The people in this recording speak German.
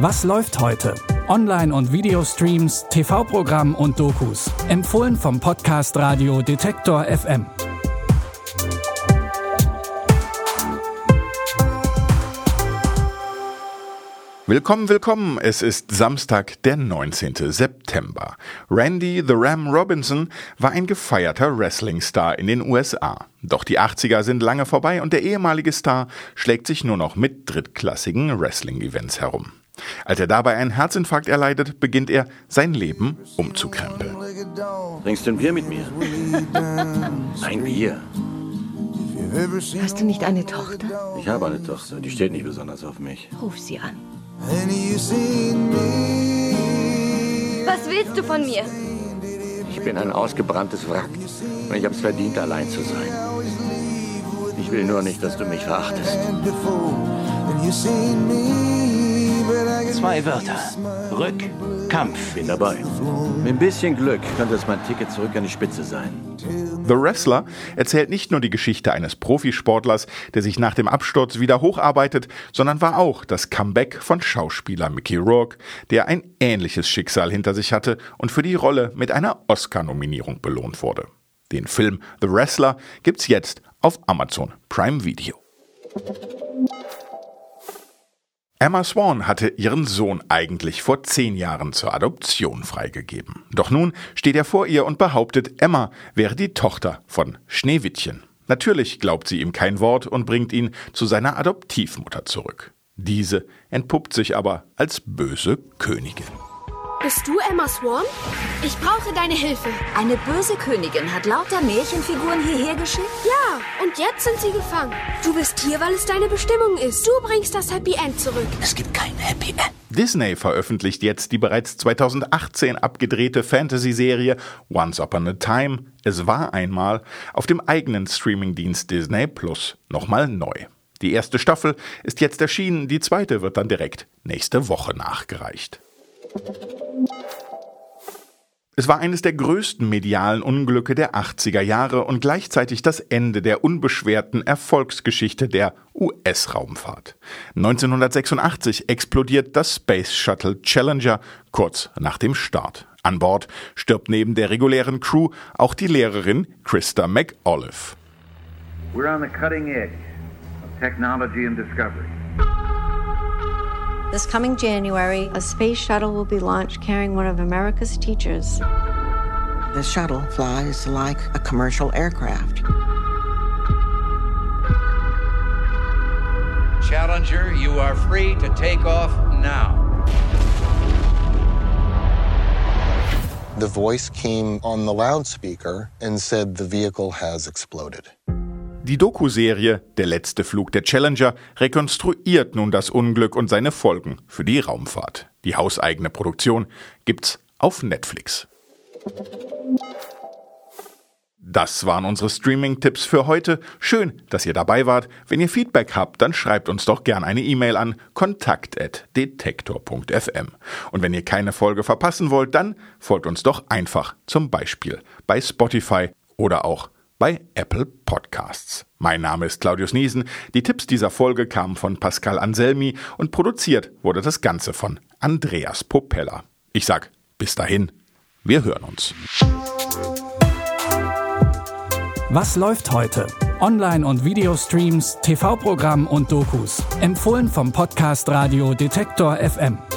Was läuft heute? Online- und Videostreams, TV-Programm und Dokus. Empfohlen vom Podcast Radio Detektor FM. Willkommen, es ist Samstag, der 19. September. Randy the Ram Robinson war ein gefeierter Wrestling-Star in den USA. Doch die 80er sind lange vorbei und der ehemalige Star schlägt sich nur noch mit drittklassigen Wrestling-Events herum. Als er dabei einen Herzinfarkt erleidet, beginnt er, sein Leben umzukrempeln. Trinkst du ein Bier mit mir? Ein Bier? Hast du nicht eine Tochter? Ich habe eine Tochter, die steht nicht besonders auf mich. Ruf sie an. Was willst du von mir? Ich bin ein ausgebranntes Wrack und ich habe es verdient, allein zu sein. Ich will nur nicht, dass du mich verachtest. 2 Wörter. Rückkampf. Bin dabei. Mit ein bisschen Glück könnte es mein Ticket zurück an die Spitze sein. The Wrestler erzählt nicht nur die Geschichte eines Profisportlers, der sich nach dem Absturz wieder hocharbeitet, sondern war auch das Comeback von Schauspieler Mickey Rourke, der ein ähnliches Schicksal hinter sich hatte und für die Rolle mit einer Oscar-Nominierung belohnt wurde. Den Film The Wrestler gibt's jetzt auf Amazon Prime Video. Emma Swan hatte ihren Sohn eigentlich vor 10 Jahren zur Adoption freigegeben. Doch nun steht er vor ihr und behauptet, Emma wäre die Tochter von Schneewittchen. Natürlich glaubt sie ihm kein Wort und bringt ihn zu seiner Adoptivmutter zurück. Diese entpuppt sich aber als böse Königin. Bist du Emma Swan? Ich brauche deine Hilfe. Eine böse Königin hat lauter Märchenfiguren hierher geschickt? Ja, und jetzt sind sie gefangen. Du bist hier, weil es deine Bestimmung ist. Du bringst das Happy End zurück. Es gibt kein Happy End. Disney veröffentlicht jetzt die bereits 2018 abgedrehte Fantasy-Serie Once Upon a Time, es war einmal, auf dem eigenen Streamingdienst Disney Plus nochmal neu. Die erste Staffel ist jetzt erschienen, die zweite wird dann direkt nächste Woche nachgereicht. Es war eines der größten medialen Unglücke der 80er Jahre und gleichzeitig das Ende der unbeschwerten Erfolgsgeschichte der US-Raumfahrt. 1986 explodiert das Space Shuttle Challenger kurz nach dem Start. An Bord stirbt neben der regulären Crew auch die Lehrerin Christa McAuliffe. We're on the cutting edge of technology and discovery. This coming January, a space shuttle will be launched carrying one of America's teachers. The shuttle flies like a commercial aircraft. Challenger, you are free to take off now. The voice came on the loudspeaker and said the vehicle has exploded. Die Doku-Serie Der letzte Flug der Challenger rekonstruiert nun das Unglück und seine Folgen für die Raumfahrt. Die hauseigene Produktion gibt's auf Netflix. Das waren unsere Streaming-Tipps für heute. Schön, dass ihr dabei wart. Wenn ihr Feedback habt, dann schreibt uns doch gerne eine E-Mail an kontakt@detektor.fm. Und wenn ihr keine Folge verpassen wollt, dann folgt uns doch einfach, zum Beispiel bei Spotify oder auch bei Apple Podcasts. Mein Name ist Claudius Niesen. Die Tipps dieser Folge kamen von Pascal Anselmi und produziert wurde das Ganze von Andreas Popella. Ich sag bis dahin, wir hören uns. Was läuft heute? Online- und Videostreams, TV-Programm und Dokus. Empfohlen vom Podcast Radio Detektor FM.